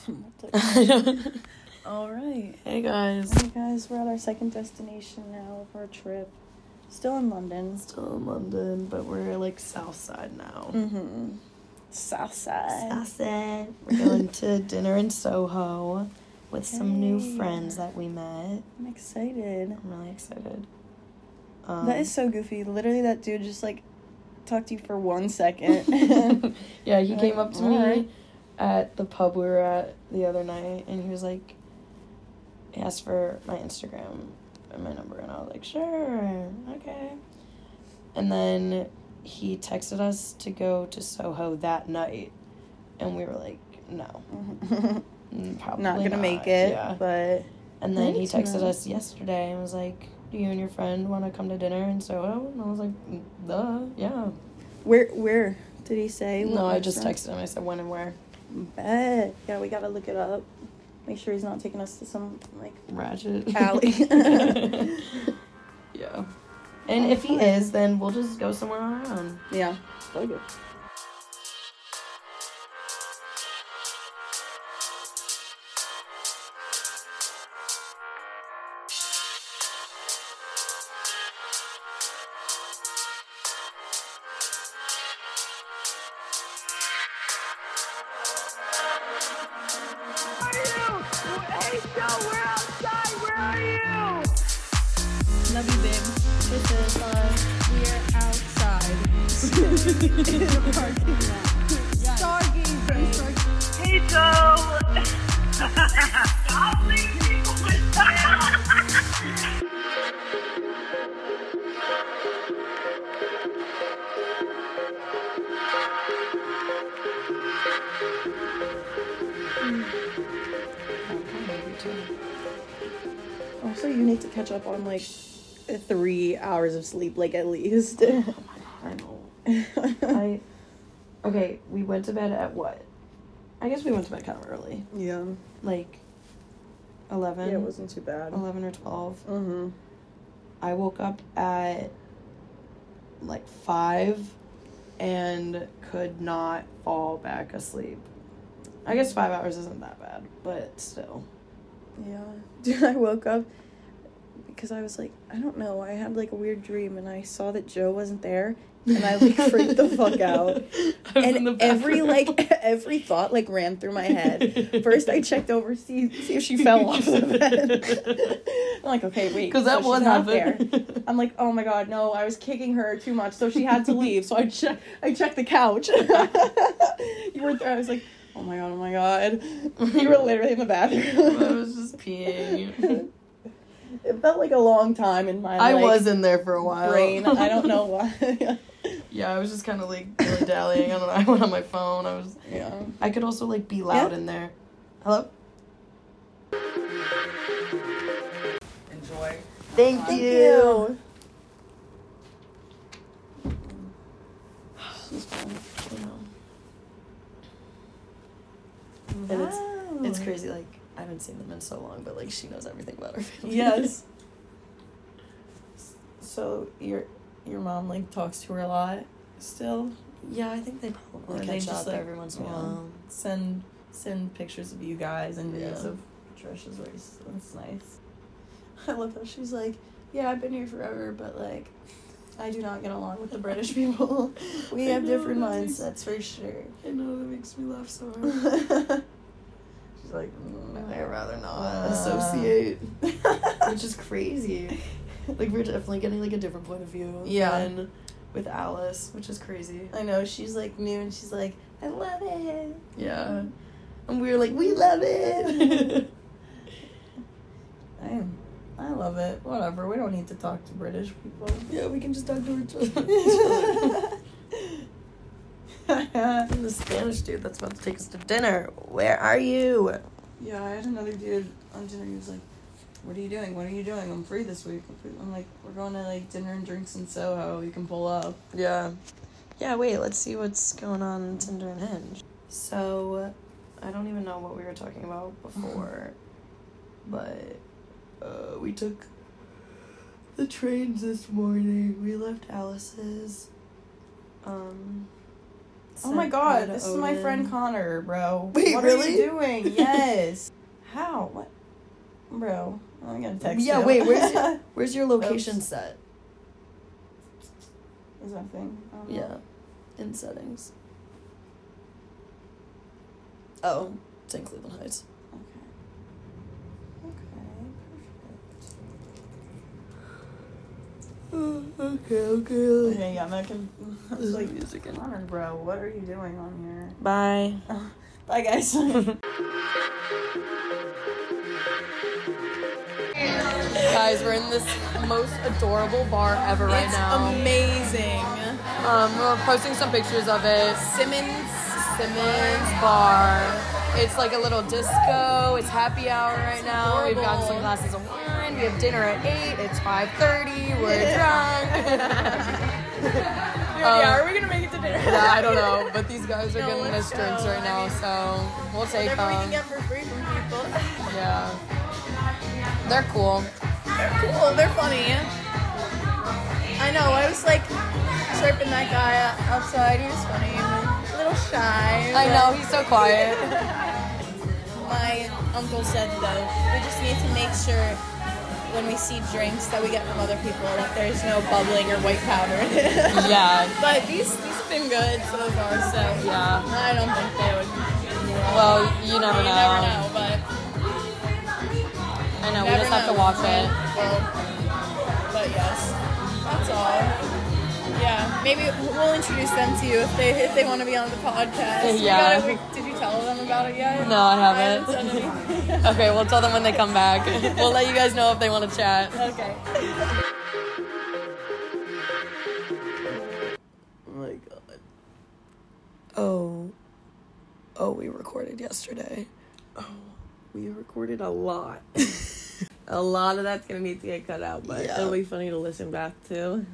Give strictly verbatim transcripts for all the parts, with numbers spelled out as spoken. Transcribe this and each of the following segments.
All right. Hey guys. Hey guys, we're at our second destination now of our trip. Still in London. Still in London, but we're like south side now. Mm-hmm. South side. South side. We're going to dinner in Soho with hey. some new friends that we met. I'm excited. I'm really excited. Um, that is so goofy. Literally, that dude just like talked to you for one second. yeah, he like, came up to me right. at the pub we were at the other night, and he was like, he asked for my Instagram and my number, and I was like, sure, okay. And then he texted us to go to Soho that night, and we were like, no. Probably not gonna not. make it, yeah. but... And then he texted us yesterday and was like, do you and your friend want to come to dinner in Soho? And I was like, duh, yeah. Where Where did he say? No, I just texted him. I said when and where. Bet. Yeah, we gotta look it up. Make sure he's not taking us to some, like... ratchet alley. Yeah. And if he is, then we'll just go somewhere on our own. Yeah. Really good. Love you, babe. This is, uh, we're outside. In the parking lot. Stargazing. Hey, Joe! Stop leaving people with that! Also, you need to catch up on, like, three hours of sleep, like, at least. Oh my god, I know. I, okay, we went to bed at what? I guess we went to bed kind of early. Yeah. Like, eleven? Yeah, it wasn't too bad. eleven or twelve. Mm-hmm. I woke up at, like, five and could not fall back asleep. I guess five hours isn't that bad, but still. Yeah. Dude, I woke up because I was like, I don't know, I had like a weird dream and I saw that Joe wasn't there and I like freaked the fuck out. And every like every thought like ran through my head. First I checked over see see if she fell off the bed. I'm like, okay, wait. Because that so was she's not happened. there. I'm like, oh my god, no, I was kicking her too much, so she had to leave. So I check I checked the couch. You were there, I was like, oh my god, oh my god. You were literally in the bathroom. I was just peeing. It felt like a long time in my I like, was in there for a while. brain. I don't know why. Yeah, I was just kind of like dilly dallying. I don't know. I went on my phone. I was. Yeah. I could also like be loud Yeah. in there. Hello. Enjoy. Thank, Thank you. you. She's fun. You know. Wow. And it's it's crazy. Like I haven't seen them in so long, but like she knows everything about her family. Yes. So your your mom like talks to her a lot still? Yeah, I think they probably Or catch they just, up like, every once in a yeah. while. Send send pictures of you guys and videos Yeah. of Trish's race. That's nice. I love how she's like, yeah, I've been here forever, but like I do not get along with the British people. We I have know, different that makes- mindsets for sure. I know that makes me laugh so hard. She's like, mm, I'd rather not Uh. associate, which is crazy. Like we're definitely getting like a different point of view. Yeah. Than with Alice, which is crazy. I know, she's like new and she's like, I love it. Yeah. And we were like, we love it. I I love it. Whatever. We don't need to talk to British people. Yeah, we can just talk to each other. And the Spanish dude that's about to take us to dinner. Where are you? Yeah, I had another dude on dinner. He was like, what are you doing? What are you doing? I'm free this week. I'm, free. I'm like, we're going to like dinner and drinks in Soho. You can pull up. Yeah. Yeah, wait, let's see what's going on in Tinder and Hinge. So, I don't even know what we were talking about before, but uh, we took the trains this morning. We left Alice's, um, Oh my god, this is my friend Connor, bro. Wait, what really? are you doing? Yes. How? What? Bro, I'm gonna text Yeah, you. wait, where's your, where's your location Oops. set? Is that a thing? I don't know. Yeah, in settings. Oh, it's in Cleveland Heights. Okay. Okay, perfect. Okay, okay. Okay, yeah, that can. I was like, music in. Connor, bro, what are you doing on here? Bye. Bye, guys. Guys, we're in this most adorable bar ever right It's now. amazing. Um, we're posting some pictures of it. Simmons. Simmons Bar. It's like a little disco. It's happy hour right now. We've gotten some adorable. glasses of wine. We have dinner at eight. It's five thirty. We're drunk. Yeah, are we gonna make it to dinner? Yeah, I don't know, but these guys are No, getting let's us drinks go. right now, so we'll take Whatever we them. can get for free from people. Yeah, they're cool. They're cool. They're funny. I know. I was like chirping that guy outside. He was funny. A little shy. I but know, he's so quiet. My uncle said though, we just need to make sure when we see drinks that we get from other people that there's no bubbling or white powder in it. Yeah, But these these have been good so far. So yeah. I don't think they would. Well, you never You know. never know, but. I know, we Never just have to know. watch it. Well, but yes, that's all. Yeah, maybe we'll introduce them to you if they if they want to be on the podcast. We Yeah. gotta- we- did you tell them about it yet? No, I haven't. I haven't said anything. Okay, we'll tell them when they come back. We'll let you guys know if they want to chat. Okay. Oh my god. Oh. Oh, we recorded yesterday. Oh, we recorded a lot. A lot of that's gonna need to get cut out, but Yeah. it'll be funny to listen back to.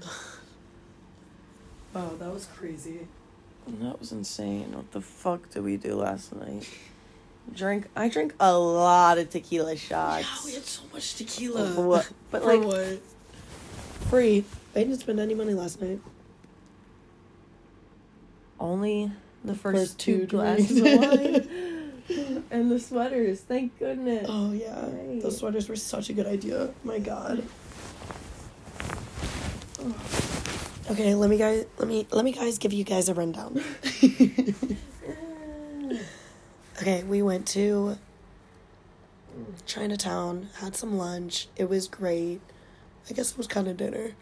Wow, that was crazy. That was insane. What the fuck did we do last night? Drink. I drank a lot of tequila shots. Yeah, we had so much tequila. For what? But For like what? free. I didn't spend any money last night. Only the first, First two two glasses of drinks. wine and the sweaters. Thank goodness. Oh yeah, Right. those sweaters were such a good idea. My God. Okay, let me guys, let me let me guys give you guys a rundown. Okay, we went to Chinatown, had some lunch. It was great. I guess it was kind of dinner.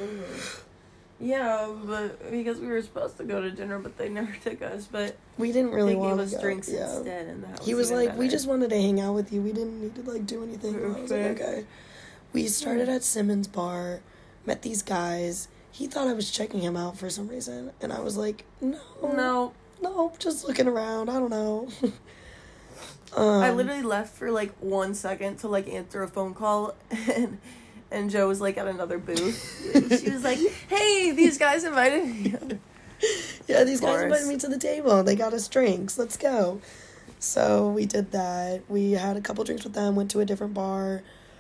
Yeah, but because we were supposed to go to dinner, but they never took us. But We didn't really they want gave to us go. drinks yeah. instead, and that He was even like, we better. just wanted to hang out with you. We didn't need to like do anything. And I was like, Perfect. okay. We started at Simmons Bar, met these guys. He thought I was checking him out for some reason, and I was like, no, No, no, just looking around. I don't know. um, I literally left for like one second to like answer a phone call, and and Joe was like at another booth. She was like, "Hey, these guys invited me." Yeah, these guys course. invited me to the table. They got us drinks. Let's go. So we did that. We had a couple drinks with them. Went to a different bar.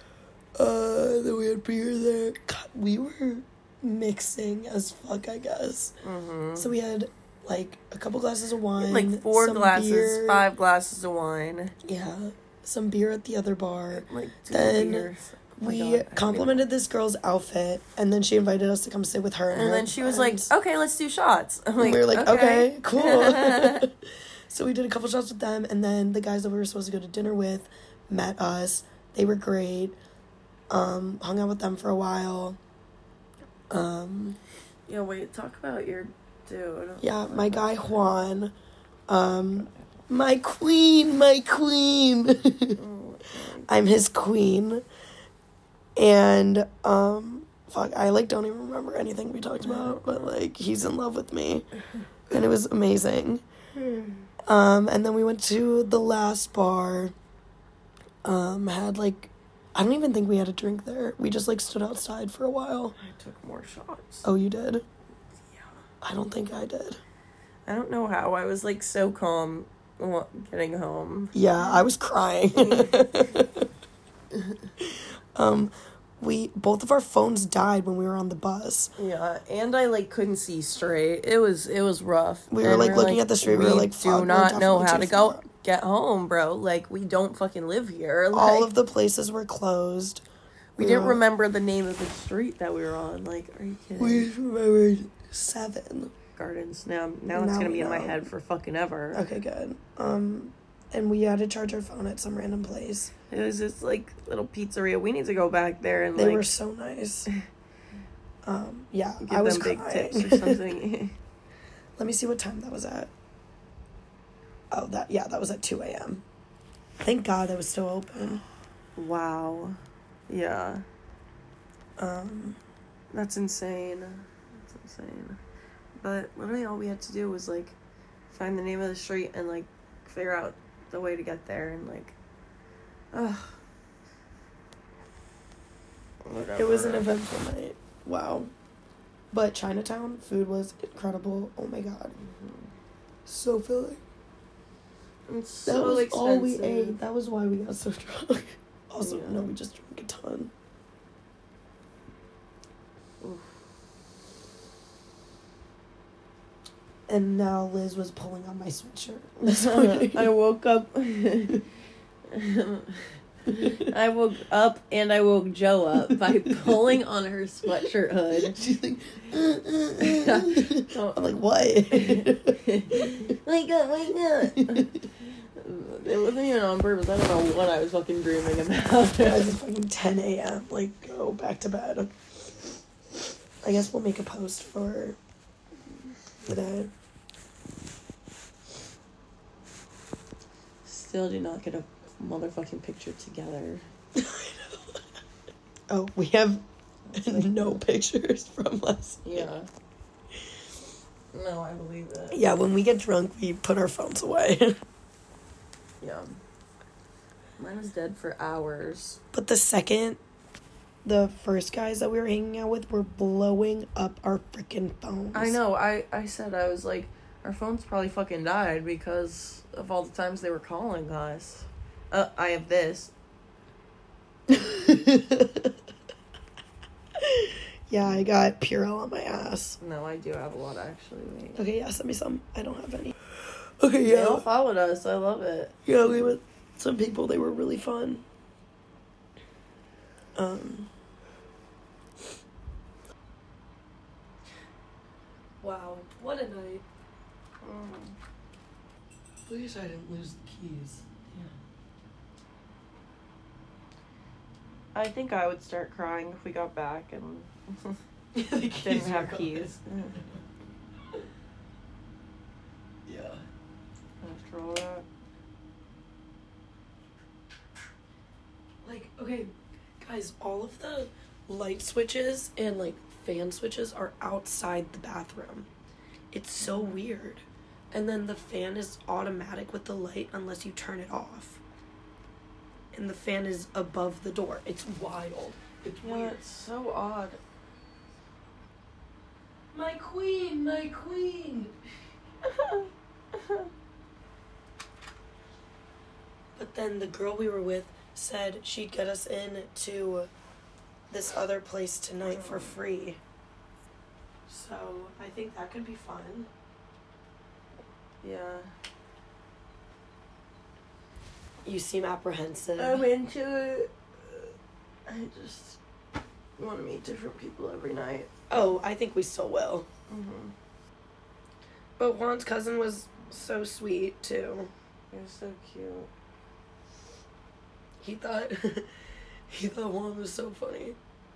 Uh, then we had beer there. God, we were mixing as fuck, I guess. Mm-hmm. So we had like a couple glasses of wine, Like four some glasses, beer. five glasses of wine, Yeah, some beer at the other bar. like two Then beers. Oh my We God, I don't complimented this girl's outfit, and then she invited us to come sit with her. even- And, And her then she was like, friends. "Okay, let's do shots." I'm And like, we were like, okay, cool. So we did a couple shots with them, and then the guys that we were supposed to go to dinner with met us. They were great. Um, hung out with them for a while. Um, Yeah, wait. Talk about your dude. yeah, my guy Juan. Um, my queen, my queen. Oh, I'm his queen. And, um, fuck, I, like, don't even remember anything we talked about, but, like, he's in love with me. And it was amazing. Um, and then we went to the last bar. Um, had, like, I don't even think we had a drink there. We just, like, stood outside for a while. I took more shots. Oh, you did? Yeah. I don't think I did. I don't know how. I was like so calm wa- getting home. Yeah, I was crying. um, we both of our phones died when we were on the bus. Yeah, and I like couldn't see straight. It was it was rough. We were And like looking at the street. We, we were like, do not know how to go get home, bro. Like we don't fucking live here. Like, all of the places were closed. We, we didn't were, remember the name of the street that we were on. Like, are you kidding? We remembered seven Gardens. Now, now it's now gonna be know. in my head for fucking ever. Okay, good. Um, and we had to charge our phone at some random place. It was this like little pizzeria. We need to go back there and they like, were so nice. um, yeah, give I was them crying. big tips or something. Let me see what time that was at. Oh, that yeah, that was at two a.m. Thank God it was still open. Wow. Yeah. Um, that's insane. That's insane. But literally all we had to do was like find the name of the street and like figure out the way to get there and like ugh. Whatever. It was an eventful night. Wow. But Chinatown food was incredible. Oh my God. Mm-hmm. So filling. It's so that was expensive. all we ate. That was why we got so drunk. Also, yeah. no, we just drank a ton. Oof. And now Liz was pulling on my sweatshirt. I woke up. I woke up and I woke Joe up by pulling on her sweatshirt hood. She's like, uh, uh, uh. I'm like, what? Wake up, wake up. It wasn't even on purpose. I don't know what I was fucking dreaming about. It was fucking ten a.m. Like, go back to bed. I guess we'll make a post for that. Still do not get a motherfucking picture together. Oh, we have no pictures from last Yeah. Year. No, I believe it. Yeah, when we get drunk, we put our phones away. Yeah. Mine was dead for hours. But the second, the first guys that we were hanging out with were blowing up our freaking phones. I know. I, I said, I was like, our phones probably fucking died because of all the times they were calling us. Uh, I have this. Yeah, I got Purell on my ass. No, I do have a lot, actually. Wait. Okay, yeah, send me some. I don't have any. Okay, yeah. They all followed us. I love it. Yeah, we met some people. They were really fun. Um. Wow, what a night. Mm. At least I didn't lose the keys. Yeah. I think I would start crying if we got back and didn't have keys. Yeah. After all that. Like, okay, guys, all of the light switches and, like, fan switches are outside the bathroom. It's so weird. And then the fan is automatic with the light unless you turn it off. And the fan is above the door. It's wild. It's yeah, weird. It's so odd. My queen, my queen. But then the girl we were with said she'd get us in to this other place tonight for free. So I think that could be fun. Yeah. You seem apprehensive. I'm into it. I just want to meet different people every night. Oh, I think we still will. Mm-hmm. But Juan's cousin was so sweet, too. He was so cute. He thought... he thought Juan was so funny.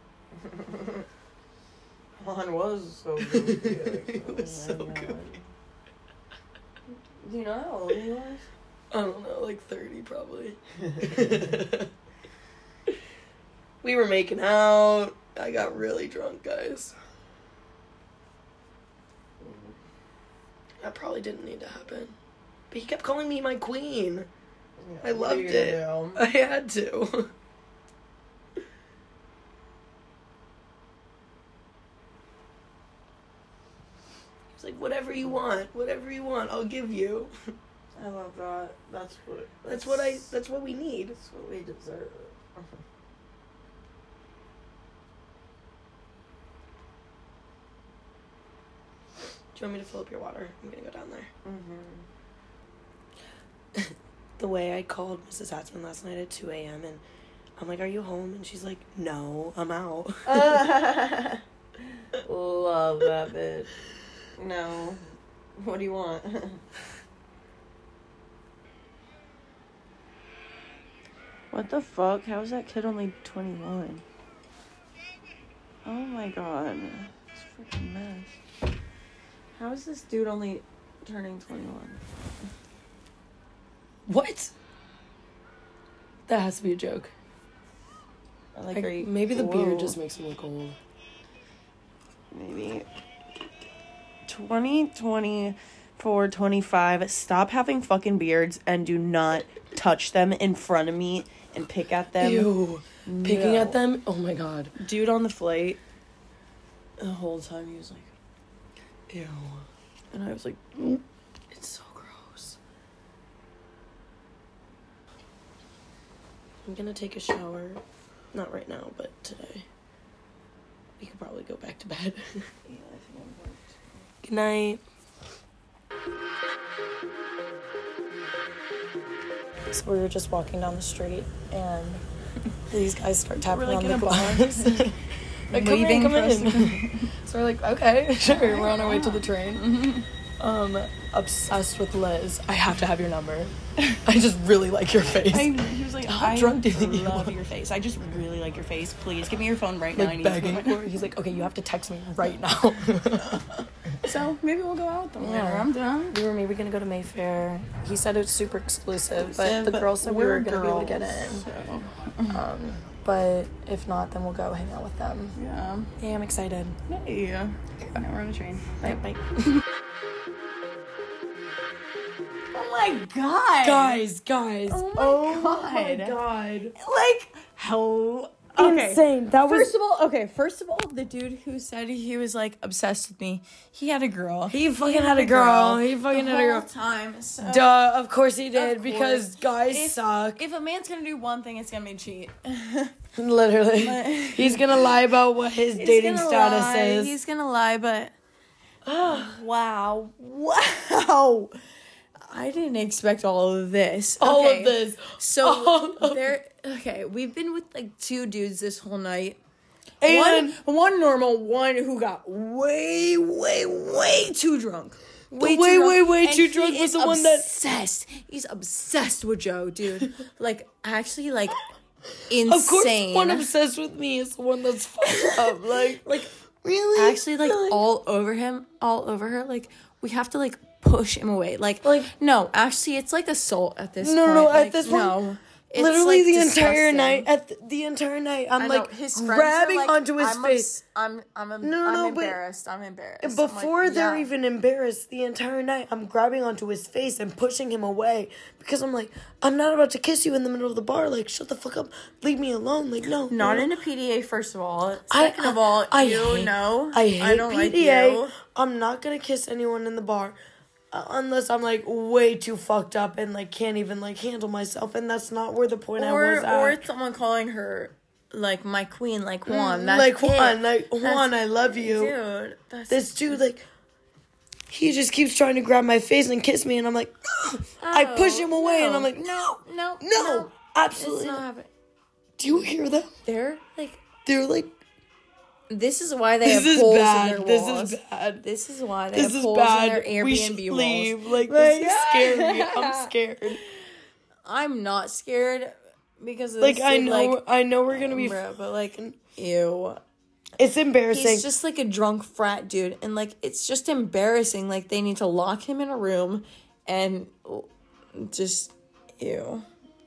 Juan was so good. He was oh so God. good. Do you know how old he was? I don't know, like thirty probably. We were making out. I got really drunk, guys. That probably didn't need to happen. But he kept calling me my queen. Yeah, I loved it. Do? I had to. He's like, whatever you want, whatever you want, I'll give you. I love that. That's what. That's, that's what I. That's what we need. That's what we deserve. you want me to fill up your water? I'm gonna go down there. Mm-hmm. The way I called Missus Hatzman last night at two a.m. and I'm like, are you home? And she's like, no, I'm out. Love that bitch. No. What do you want? What the fuck? How is that kid only twenty-one? Oh my god. It's a freaking mess. How is this dude only turning twenty-one? What? That has to be a joke. Like, I, are you, maybe the whoa. beard just makes him look old. Maybe. twenty, twenty-four, twenty-five. Stop having fucking beards and do not touch them in front of me and pick at them. Ew. No. Picking at them? Oh my god. Dude on the flight, the whole time he was like, Ew. and I was like, It's so gross. I'm gonna take a shower. Not right now, but today. We could probably go back to bed. yeah, I think I'm going to. Good night. So we were just walking down the street, and these guys start tapping We're, like, on in the a glass. Like, come Waving in, come for us to in. So we're like, okay, sure. We're on our way to the train. Um, obsessed with Liz. I have to have your number. I just really like your face. I, he was like, How I drunk do you think you love are? your face. I just really like your face. Please give me your phone right now. I Like need begging to- for it. He's like, okay, you have to text me right now. So maybe we'll go out with them Yeah. later. I'm done. We were maybe gonna go to Mayfair. He said it's super exclusive, but Exclusive, the but girl said we we're were gonna be able to get girls, in. Um, but if not, then we'll go hang out with them. Yeah. Yeah, I'm excited. Hey. Now we're on a train. Bye, bye. Oh my god. Guys, guys. Oh my god. god. Like how okay. Insane. That was First of all, okay, first of all, the dude who said he was like obsessed with me, he had a girl. He fucking had a girl. He fucking the had a girl. whole time. So Duh, of course he did, Of because course. guys If- suck. if a man's gonna do one thing, it's gonna be cheat. Literally. But- He's gonna lie about what his He's dating gonna status lie. is. He's gonna lie, but wow, wow. I didn't expect all of this. All Okay, of this. So All of there. Okay, we've been with like two dudes this whole night. And one, one normal, one who got way, way, way too drunk. way, way, way And too he drunk was is the one that- obsessed. He's obsessed with Joe, dude. Like actually, like of course, the insane. one obsessed with me is the one that's fucked up. Like, like really? actually, like Really? all over him, all over her. Like we have to like push him away. Like Like- no, actually, it's like assault at this. No, point. no, at Like, this point, no. It's, Literally like, the entire disgusting. night. At the, the entire night, I'm I like know, his friends are grabbing like, onto his I'm face. obs- I'm I'm I'm, No, I'm no, but embarrassed. I'm embarrassed. I'm Before like, they're yeah. even embarrassed, the entire night I'm grabbing onto his face and pushing him away because I'm like, I'm not about to kiss you in the middle of the bar. Like, shut the fuck up, leave me alone. Like, no, Not no. in a P D A, first of all. I- Second of all, I you hate- know I hate I don't P D A. like you. I'm not gonna kiss anyone in the bar. Uh, unless I'm like way too fucked up and like can't even like handle myself, and that's not where the point I Or was at. or someone calling her like my queen, like Juan. That's like Juan, it. like Juan, I love you. Dude, that's This dude, like, he just keeps trying to grab my face and kiss me, and I'm like, I push him away, and I'm like, no, no, no, It's absolutely not not. happening. Do you hear them? They're like, They're like, this is why they this have is holes bad. in their This walls. is bad. This is why they This have is holes bad. in their We should Airbnb walls. leave. Like, this is scary. I'm Yeah. scared. I'm not scared because of Like, this I dude, know, like, I know we're gonna be. bro, but like, ew. It's embarrassing. He's just like a drunk frat dude, and like it's just embarrassing. Like they need to lock him in a room and just ew.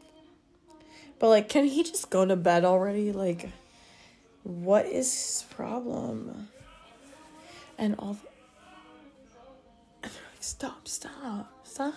But like, can he just go to bed already? Like, what is his problem? And all. The... Stop! Stop! Stop!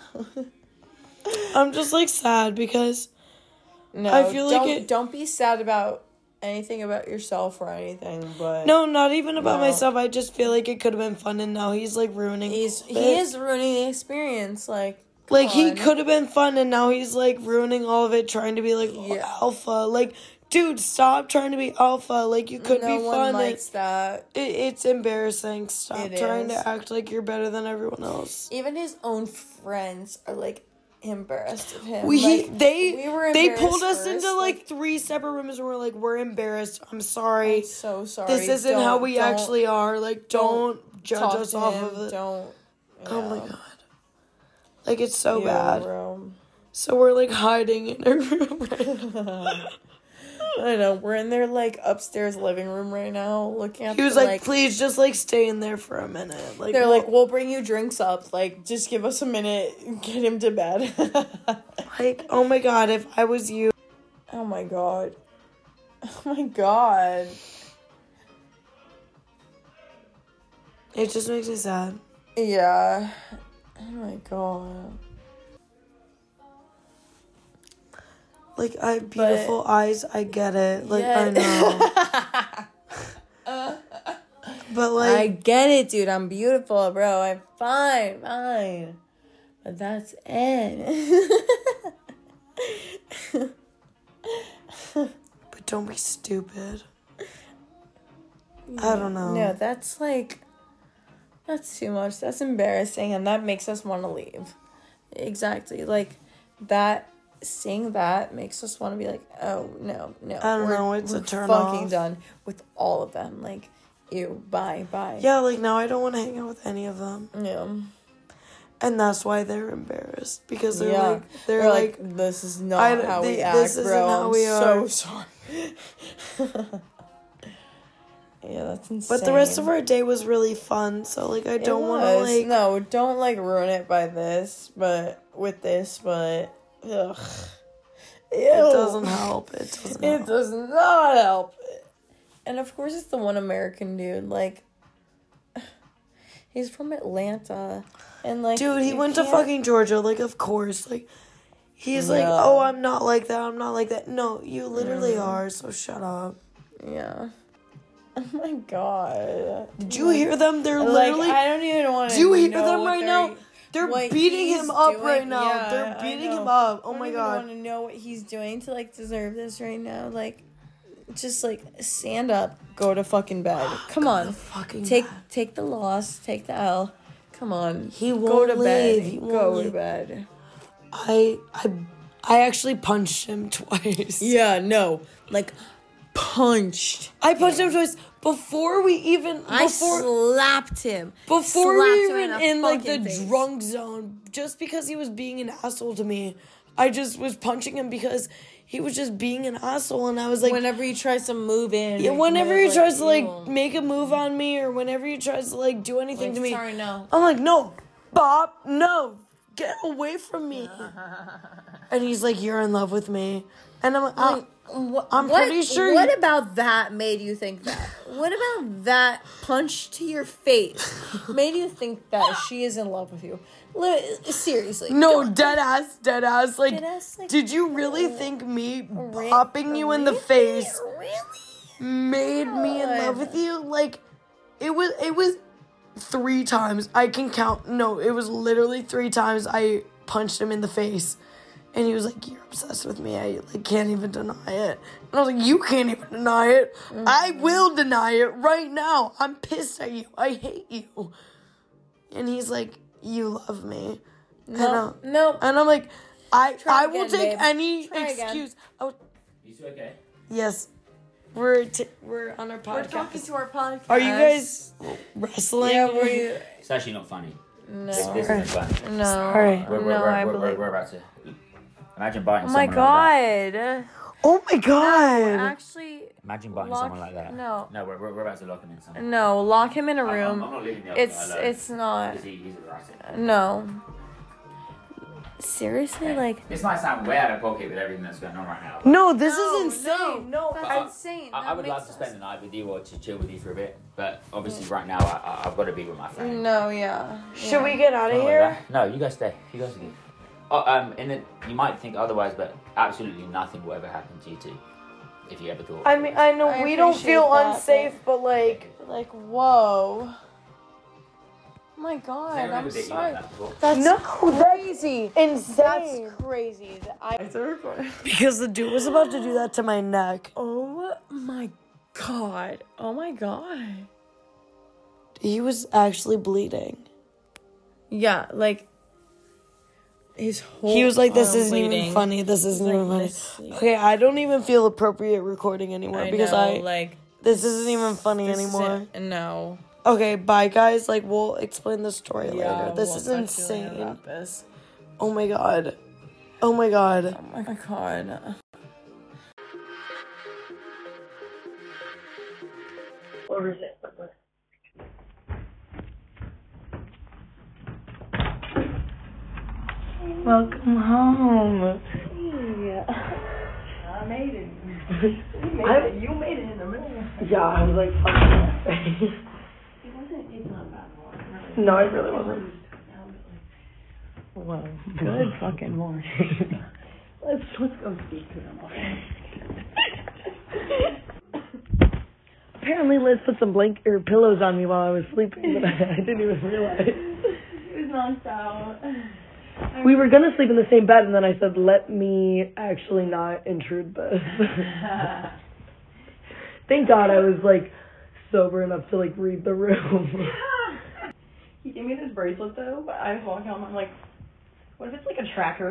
I'm just like sad because No, I feel like don't, it- don't be sad about anything about yourself or anything. But no, not even about No. myself. I just feel like it could have been fun, and now he's like ruining. he's all of he it. is ruining the experience. Like. Like, Come he on. could have been fun, and now he's, like, ruining all of it, trying to be, like, Yeah. alpha. Like, dude, stop trying to be alpha. Like, you could no be one fun. likes that. It, it's embarrassing. Stop It trying is. to act like you're better than everyone else. Even his own friends are like embarrassed of him. We like, they we were they embarrassed pulled us first, into like three separate rooms and we're like, we're embarrassed. I'm sorry. I'm so sorry. This isn't Don't- how we don't actually are. Like, don't, judge talk us to off him. of it. Don't. Oh my yeah. god. Like, it's so Yeah, bad. bro. So we're like hiding in our room right now. I know, we're in their like upstairs living room right now looking at He was the, like, please just like stay in there for a minute. Like, they're we'll- like, we'll bring you drinks up. Like, just give us a minute, get him to bed. like, oh my god, if I was you. Oh my god. Oh my god. It just makes me sad. Yeah. Oh my god. Like, I have beautiful But- eyes, I get it. Like, Yeah. I know. But like, I get it, dude. I'm beautiful, bro. I'm fine, fine. But that's it. but don't be stupid. I don't know. No, that's like, that's too much. That's embarrassing, and that makes us want to leave. Exactly. Like, that, seeing that makes us want to be like, oh, no, no. I don't we're, know, it's a we're turn fucking off. done with all of them. Like, ew, bye, bye. Yeah, like, now I don't want to hang out with any of them. Yeah. And that's why they're embarrassed. Because they're Yeah. like, they're, They're like, like, this is not I- how th- we act, this isn't bro. how I'm we so are. sorry. Yeah, that's insane. but the rest of our day was really fun. So, like, I It don't want to, was. like, No, don't, like, ruin it by this, but, with this, but, ugh. Ew. it doesn't help. It doesn't It help. does not help. And, of course, it's the one American dude, like, he's from Atlanta, and, like, Dude, he you went to can't- fucking Georgia. Like, of course. Like, he's like, No. oh, I'm not like that. I'm not like that. No, you literally Mm. are. So shut up. Yeah. Oh, my God. Did you hear them? They're Like, literally. I don't even want to Do you hear know them what right they're- now? They're what beating he's him up doing. right now. Yeah, They're I beating know. him up. Oh I my don't god. want to know what he's doing to like deserve this right now. Like, just like stand up, go to fucking bed. Come on, Fucking take bad. take the loss, take the L. Come on, He go won't to bed. leave. He won't Go to leave. bed. I I I actually punched him twice. Yeah, no, like punched. I punched him twice before we even I before slapped him. before slapped we him even in in, the like the fucking face. drunk zone. Just because he was being an asshole to me, I just was punching him because he was just being an asshole, and I was like, Whenever he tries to move in, yeah, whenever move, he tries to like ew. make a move on me, or whenever he tries to like do anything Like, to me, sorry, no. I'm like, no, Bob, no, get away from me. And he's like, you're in love with me, and I'm like, oh, What, I'm what- pretty sure What you- about that made you think that? What about that punch to your face made you think that she is in love with you? Li- Seriously. no, dead ass, dead ass. Like, Dead ass, like, did you really think me Re- popping you in the really? face Really? made me in love with you? Like, it was, it was three times. I can count. No, it was literally three times I punched him in the face. And he was like, you're obsessed with me. I like can't even deny it. And I was like, you can't even deny it. Mm-hmm. I will deny it right now. I'm pissed at you. I hate you. And he's like, you love me. And, uh, No, no. and I'm like, I Try I will again, take babe. any Try again. excuse. Oh, You two okay? yes. We're t- we're on our We're talking podcast. to our podcast. Are you guys wrestling? Yeah, were you? It's actually not funny. No. This, this isn't funny. No. Sorry. We're, we're, No, we're, I we're, we're, believe. we're about to. Imagine biting Oh my someone like god. that. Oh my god. Actually, Imagine biting Lock- someone like that. no. No, we're, we're, we're about to lock him in something. no. Lock him in a I'm, I'm, room. I'm not leaving the It's other guy alone. it's not. Because he, he's erratic. No. Seriously, like. This might sound way out of pocket with everything that's going on right now. No, this No, is insane. No, That's I- insane. I, I That would makes love to spend us- the night with you or to chill with you for a bit, but obviously right now I, I, I've got to be with my friend. No, yeah. should we get out of Something like here? that. No, you guys stay. You guys are good. Oh, um, and then you might think otherwise, but absolutely nothing will ever happen to you two. If you ever thought. I mean, I know I we don't appreciate feel that, unsafe, but like, Like, whoa. Oh my god, Has anyone I'm ever bit you sorry. like that before? That's No, crazy. Insane. That's crazy. I It's a recording. because the dude was about to do that to my neck. Oh my god. Oh my god. He was actually bleeding. Yeah, like his whole He was like, "This arm isn't bleeding. even funny. This isn't Like, even funny." honestly. Okay, I don't even feel appropriate recording anymore I because know, I like this isn't even funny this anymore. isn't- No. Okay, bye guys. Like we'll explain the story Yeah, later. This we'll is talk to you later insane. about this. Oh my god. Oh my god. Oh my god. What is it? Welcome home. I made it. You made it. You made it in the middle. Yeah, I was like, fuck that. It wasn't, it's not bad water. No, it really wasn't. Well, good fucking morning. let's, let's go speak to them, okay? Apparently, Liz put some blanket or pillows on me while I was sleeping, but I, I didn't even realize. It was knocked out. We were gonna sleep in the same bed, and then I said, "Let me actually not intrude this." Thank God I was like sober enough to like read the room. He gave me this bracelet though, but I walk home, I'm like, what if it's like a tracker?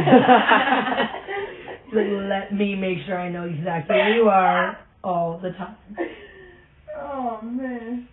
He's like, "Let me make sure I know exactly where you are all the time." Oh man.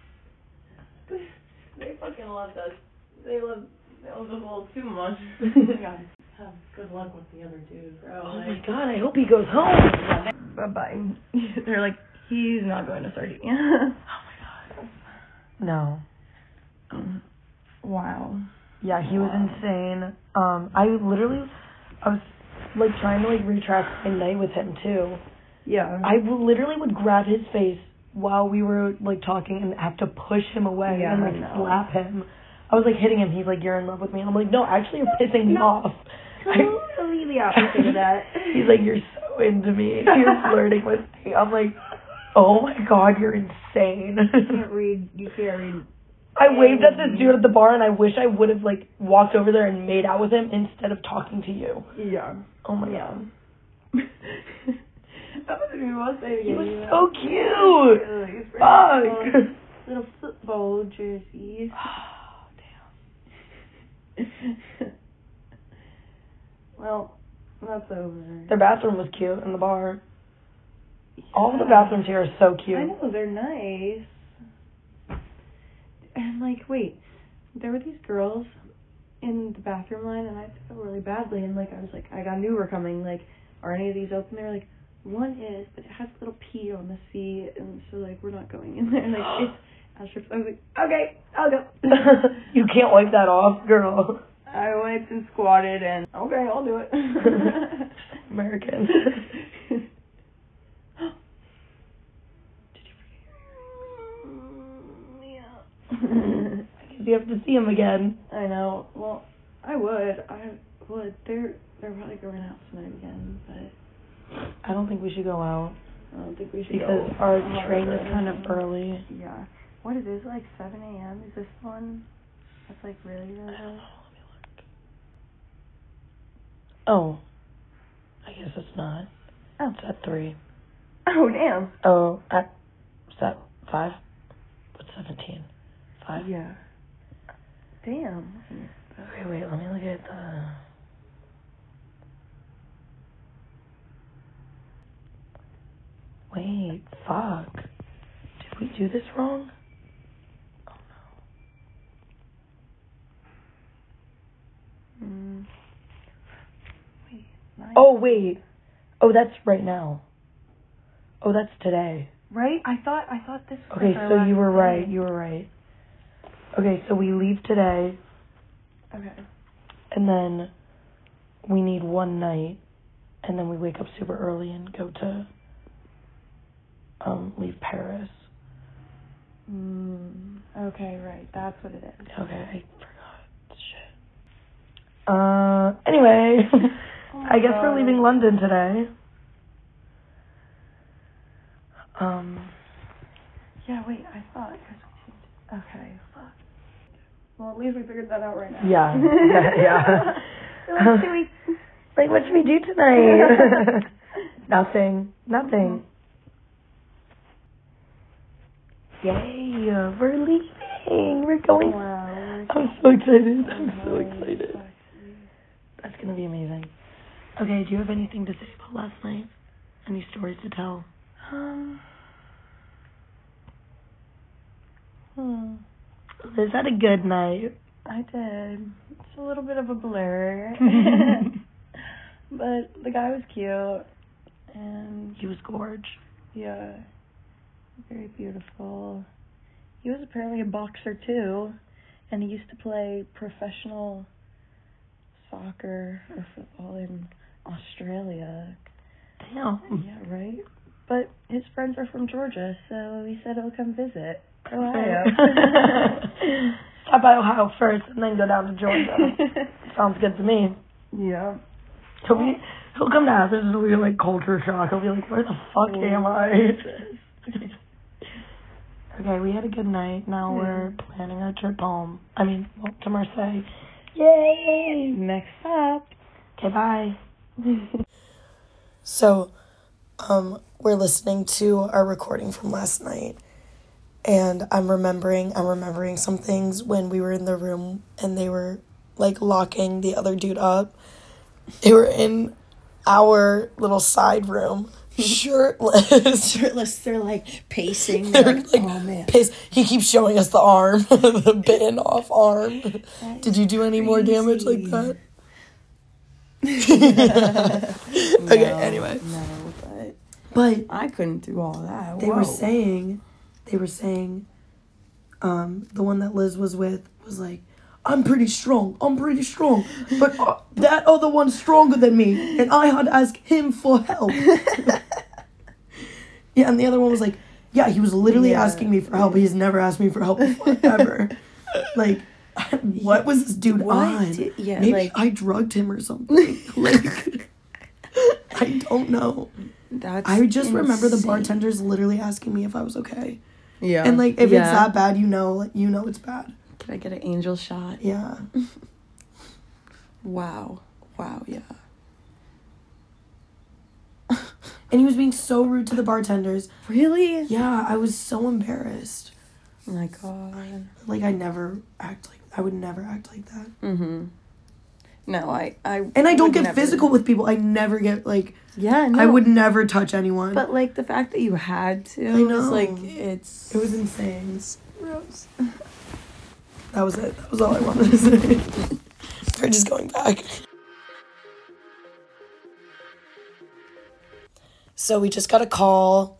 They fucking loved us. They loved they loved us a little too much. God, have good luck with the other dude, bro. Oh my God! I hope he goes home. Bye bye. They're like, he's not going to Sardinia. Oh my God. No. Um, wow. Yeah, he was insane. Um, I literally, I was like trying to like retract my night with him too. Yeah. I w- literally would grab his face while we were like talking and have to push him away Yeah, and I like know. slap him. I was like hitting him. He's like, "You're in love with me." And I'm like, "No, actually, you're pissing me off." Totally the opposite of that. He's like, "You're so into me. You're flirting with me." I'm like, "Oh my God, you're insane." You can't read. You can't read. I waved at this dude at the bar, and I wish I would have like walked over there and made out with him instead of talking to you. Yeah. Oh my Yeah. God. That was me most say He was so cute. Fuck. Little football jerseys. Oh, damn. Well, that's over. Their bathroom was cute in the bar. All of the bathrooms here are so cute. I know, they're nice. And, like, wait, there were these girls in the bathroom line, and I felt really badly, and, like, I was like, I got knew were coming, like, are any of these open? They were like, one is, but it has a little P on the seat, and so, like, we're not going in there. Like, it's asterisk. I was like, okay, I'll go. You can't wipe that off, girl. I wiped and squatted, and, okay, I'll do it. American. You have to see him again. I know. Well, I would. I would. They're they're probably going out tonight again, but I don't think we should go out I don't think we should because go. our hard train or is kind of anything. early. Yeah. What is it? Like seven a.m. Is this one? That's like really really. early? Oh, I guess it's not. Oh. It's at three. Oh damn. Oh, at is that five? What's seventeen? Five. Yeah. Damn. Okay, wait. Let me look at the. Wait, fuck. Did we do this wrong? Oh no. Mm. Wait. Nine. Oh wait. Oh, that's right now. Oh, that's today. Right? I thought I thought this was Okay, our so last you were day. right. You were right. Okay, so we leave today, Okay. and then we need one night, and then we wake up super early and go to um leave Paris. Mm. Okay, right. That's what it is. Okay, I forgot. Shit. Uh, anyway, Oh my I guess God. we're leaving London today. Um, Yeah, wait, I thought. Okay, fuck. Well, at least we figured that out right now. Yeah, yeah, yeah. What should we... Like, what should we do tonight? Nothing. Nothing. Yay, we're leaving. We're going. Wow. I'm so excited. I'm so excited. That's going to be amazing. Okay, do you have anything to say about last night? Any stories to tell? Um... Hmm. Liz had a good night. I did. It's a little bit of a blur. But the guy was cute. And He was gorge. yeah, very beautiful. He was apparently a boxer too. And he used to play professional soccer or football in Australia. Damn. Yeah, right? But his friends are from Georgia, so he said he'll come visit Ohio. Stop by Ohio first and then go down to Georgia. Sounds good to me. Yeah. He'll be, he'll come to Athens and he'll be like culture shock. He'll be like, where the fuck am I? Okay, we had a good night. Now Yeah. we're planning our trip home. I mean, well, to Marseille. Yay! Next up. Okay, bye. So, um, we're listening to our recording from last night. And I'm remembering, I'm remembering some things when we were in the room and they were like locking the other dude up. They were in our little side room, shirtless. Shirtless, they're like pacing. They're They're like, like, oh man. piss. He keeps showing us the arm, the bitten off arm. Did you do any more damage like that? Okay, No, anyway. No, but But I couldn't do all that. they Whoa. were saying, they were saying, um, the one that Liz was with was like, I'm pretty strong, I'm pretty strong, but uh, that other one's stronger than me, and I had to ask him for help. Yeah, and the other one was like, yeah, he was literally Yeah. asking me for help, but he's never asked me for help before, ever. Like, what was this dude What on? did- yeah, Maybe like- I drugged him or something. Like, I don't know. That's I just remember the insane. bartenders literally asking me if I was okay. Yeah. And like, if Yeah. it's that bad, you know, like, you know it's bad. Can I get an angel shot? Yeah. Wow. Wow, yeah. And he was being so rude to the bartenders. Really? Yeah, I was so embarrassed. Oh my god. Like, I never act like, I would never act like that. Mm-hmm. No, I, I And I don't would get never- physical with people. I never get, like, Yeah, no. I would never touch anyone. But like the fact that you had to I know. is like it's it was insane. gross. That was it. That was all I wanted to say. We're just going back. So we just got a call.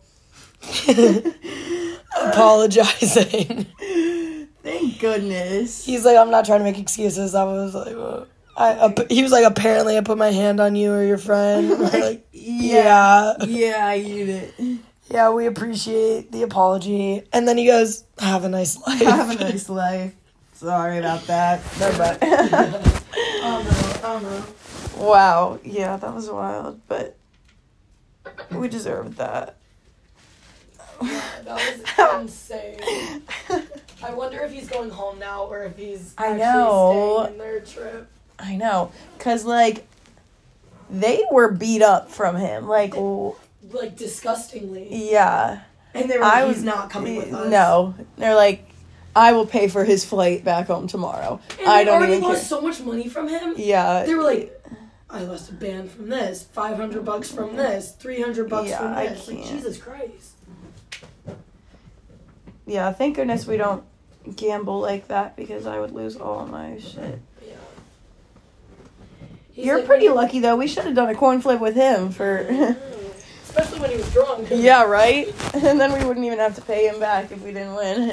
Apologizing. Thank goodness. He's like, I'm not trying to make excuses. I was like, uh, I, uh, he was like, apparently I put my hand on you or your friend. We're like, yeah. Yeah, you did. Yeah, we appreciate the apology. And then he goes, have a nice life. Have a nice life. Sorry about that. Bye-bye. Oh no, oh no. Wow. Yeah, that was wild, but we deserved that. That was insane. I wonder if he's going home now or if he's I actually know. staying in their trip. I know, cause like they were beat up from him. Like, w- Like, disgustingly. yeah. And they were I like, was he's not coming with us. No, they're like, I will pay for his flight back home tomorrow. And I they don't already even lost care. so much money from him. Yeah. They were like, I lost a band from this, five hundred bucks from this, three hundred bucks Yeah, from I this. Like, can't. Jesus Christ. Yeah, thank goodness we don't gamble like that because I would lose all my shit. Yeah. You're pretty lucky though. We should have done a coin flip with him for. Especially when he was drunk. Yeah, right? And then we wouldn't even have to pay him back if we didn't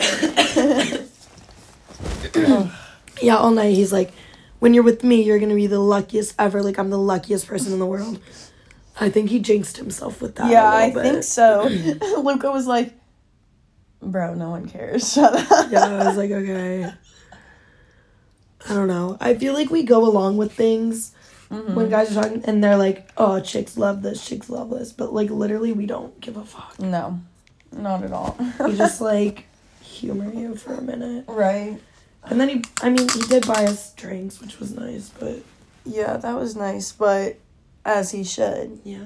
win. Yeah, all night he's like, when you're with me, you're going to be the luckiest ever. Like, I'm the luckiest person in the world. I think he jinxed himself with that. Yeah, a I little think bit. so. Luca was like, bro, no one cares. Shut up. Yeah, I was like, okay. I don't know. I feel like we go along with things Mm-hmm. when guys are talking and they're like, oh, chicks love this, chicks love this. But, like, literally, we don't give a fuck. No, not at all. We just, like, humor you for a minute. Right. And then he, I mean, he did buy us drinks, which was nice, but... Yeah, that was nice, but as he should. Yeah.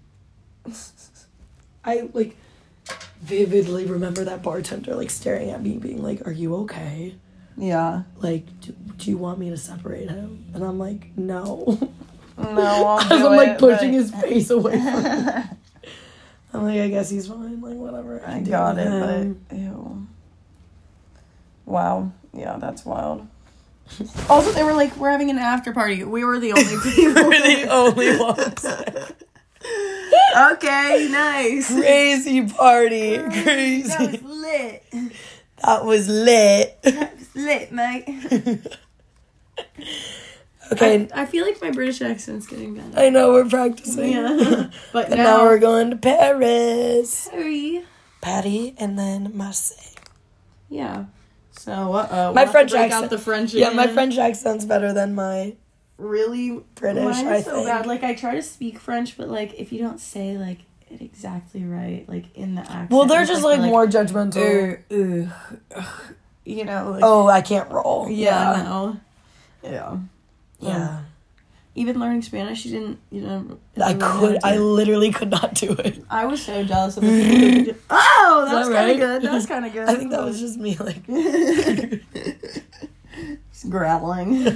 I, like, vividly remember that bartender, like, staring at me, being like, are you okay? Yeah. Like, do, do you want me to separate him? And I'm like, no. No, I'll As do I'm, like, it, pushing but- his face away from me. I'm like, I guess he's fine. Like, whatever. I can do got with it, him. but ew. Wow. Yeah, that's wild. Also, they were like, we're having an after party. We were the only people. We're the only ones. Okay, nice. Crazy party. That Crazy. was lit. That was lit. That was lit, mate. Okay. I, I feel like my British accent's getting better. I know we're practicing. Yeah. But And now, now we're going to Paris. Harry. Patty and then Marseille. Yeah. So, uh-oh. My we'll French have to break accent. out the French Yeah, my again. French accent's better than my Really British, Mine I is so think. bad. Like, I try to speak French, but, like, if you don't say, like, it exactly right, like, in the accent. Well, they're it's just like, they're more judgmental. "Uh, uh, uh," you know, like, Oh, I can't roll. yeah, no. Yeah. Yeah. Even learning Spanish, you didn't, you know. I you learn how could, to- I literally could not do it. I was so jealous of the people who could do- Oh, that was that kind right? of good. That was kind of good. I think that was just me, like. Just growling.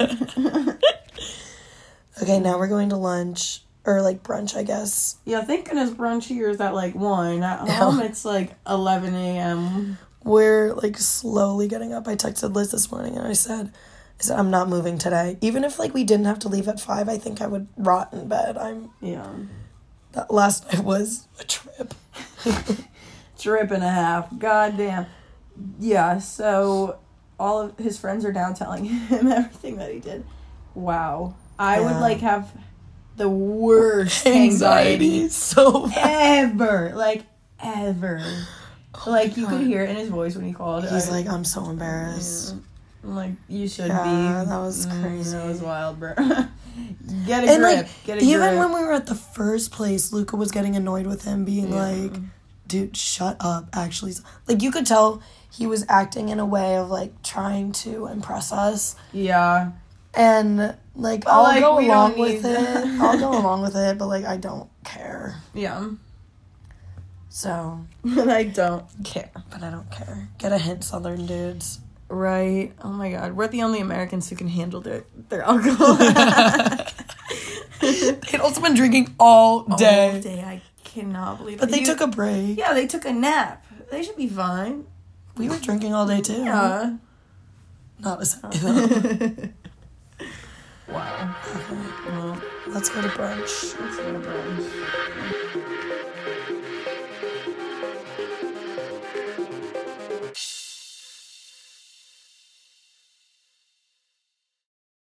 Okay, now we're going to lunch. Or, like, brunch, I guess. Yeah, thank goodness brunch here is at, like, one. At home, it's, like, eleven a.m. We're, like, slowly getting up. I texted Liz this morning and I said, I said, I'm not moving today. Even if, like, we didn't have to leave at five, I think I would rot in bed. I'm... Yeah. That last night was a trip. Trip and a half. God damn. Yeah, so all of his friends are down telling him everything that he did. Wow. I would, Yeah. like, have the worst anxiety, Anxiety. So bad. ever. Like, ever. Like, you could hear it in his voice when he called. He's I- like, I'm so embarrassed. I'm like, you should Yeah, be. that was Mm, crazy. that was wild, bro. Get a And, grip. like, Get a even grip. when we were at the first place, Luca was getting annoyed with him, being Yeah. like, dude, shut up, actually. Like, you could tell he was acting in a way of, like, trying to impress us. Yeah. And, like, But, I'll like, go we along don't with need- it. I'll go along with it, but, like, I don't care. Yeah. So, But I don't. care. But I don't care. Get a hint, Southern dudes. Right. Oh my god. We're the only Americans who can handle their, their alcohol. They'd also been drinking all day. All day. I cannot believe But it. they You- took a break. Yeah, they took a nap. They should be fine. We were drinking all day, too. Yeah. Not as though. Wow. Well, Let's go to brunch. let's go to brunch.